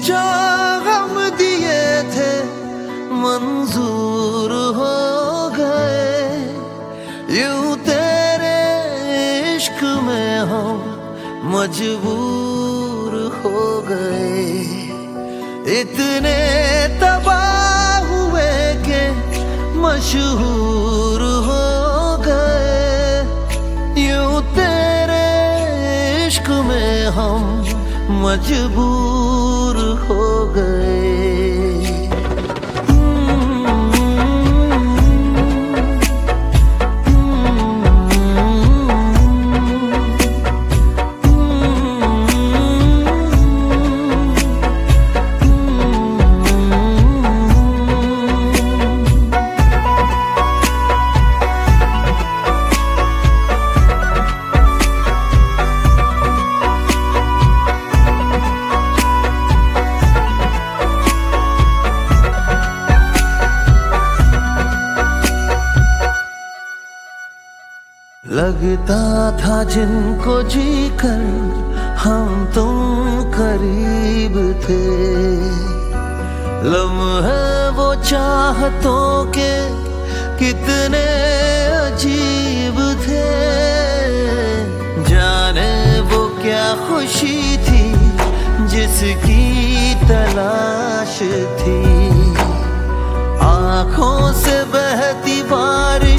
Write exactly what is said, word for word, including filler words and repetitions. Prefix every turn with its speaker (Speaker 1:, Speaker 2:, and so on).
Speaker 1: जो गम दिए थे मंजूर हो गए। यूं तेरे इश्क में हम मजबूर हो गए। इतने तबाह हुए के मशहूर हो गए। यूं तेरे इश्क में हम मजबूर हो गए। लगता था जिनको जीकर हम तुम करीब थे। लम्हे वो चाहतों के कितने अजीब थे। जाने वो क्या खुशी थी जिसकी तलाश थी। आंखों से बहती बारिश